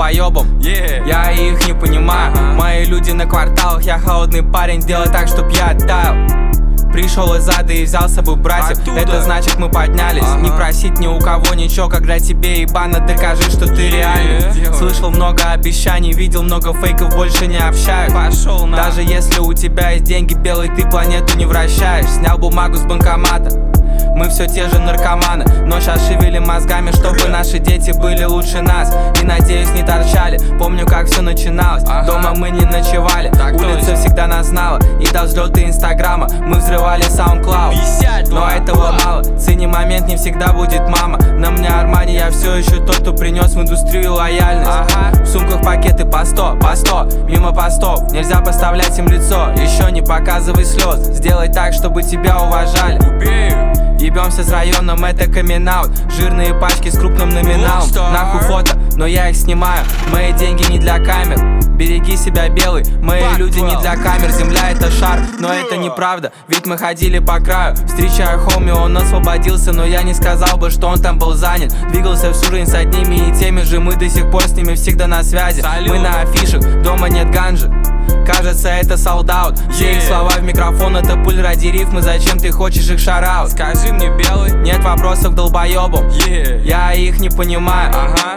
долбоебам. Я их не понимаю. Мои люди на кварталах, я холодный парень, делай так, чтоб я оттаял. Пришел из ада и взял с собой братьев. Это значит, мы поднялись. Не просить ни у кого ничего, когда тебе ебано, докажи, что ты реальный. Слышал много обещаний, видел много фейков, больше не общаюсь. Даже если у тебя есть деньги, белый, ты планету не вращаешь. Снял бумагу с банкомата. Мы все те же наркоманы, но сейчас шевелим мозгами, чтобы наши дети были лучше нас. И надеюсь, не торчали. Помню, как все начиналось. Дома мы не ночевали. Улица всегда нас знала. И до взлета инстаграма мы взрывали SoundCloud. Но этого мало. Цени момент, не всегда будет мама. На мне Армани, я все еще тот, кто принес в индустрию лояльность. В сумках пакеты по 100, мимо постов. Нельзя поставлять им лицо. Еще не показывай слез. Сделай так, чтобы тебя уважали. Ебемся с районом, это камин-аут. Жирные пачки с крупным номиналом. Нахуй фото, но я их снимаю. Мои деньги не для камер. Береги себя, белый. Мои люди не для камер. Земля это шар, но это неправда. Ведь мы ходили по краю. Встречаю хоми, он освободился, но я не сказал бы, что он там был занят. Двигался всю жизнь с одними и теми же. Мы до сих пор с ними всегда на связи. Мы на афишах, дома нет ганжи. Кажется, это солдат. Все их слова в микрофон, это пуль ради рифмы. Зачем ты хочешь их шараут? Скажи мне, белый. Нет вопросов к долбоебам. Я их не понимаю.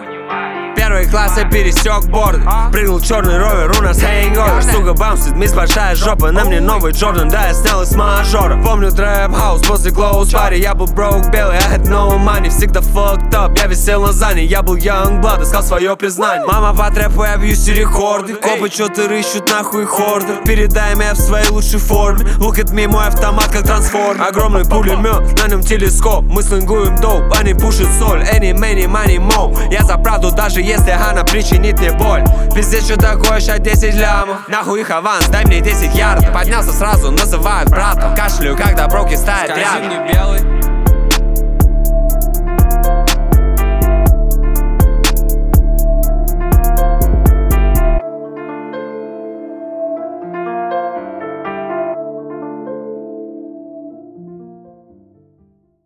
Первый класс я пересек бордер. Прыгнул черный ровер, у нас хэнговер. Сука бамсит, мисс большая жопа. На мне новый Джордан, да, я снял из мажора. Помню трэп хаус после Close Party. Я был broke белый, I had no money. Всегда fucked up, я висел на зане. Я был young blood, искал свое признание. Мама по трэпу, я бью все рекорды. Копы что-то рыщут, нахуй хордер. Передай меня в своей лучшей форме. Look at me, мой автомат как трансформер. Огромный пулемет, на нем телескоп. Мы слингуем доп, они пушат соль. Any, many, money, mo. Я за правду, даже если она причинит мне боль. Пиздец, что такое, ща 10 лямов. Нахуй их аванс, дай мне 10 ярдов. Поднялся сразу, называют братом. Кашляю, когда броки ставят рядом. Скажи мне, белый.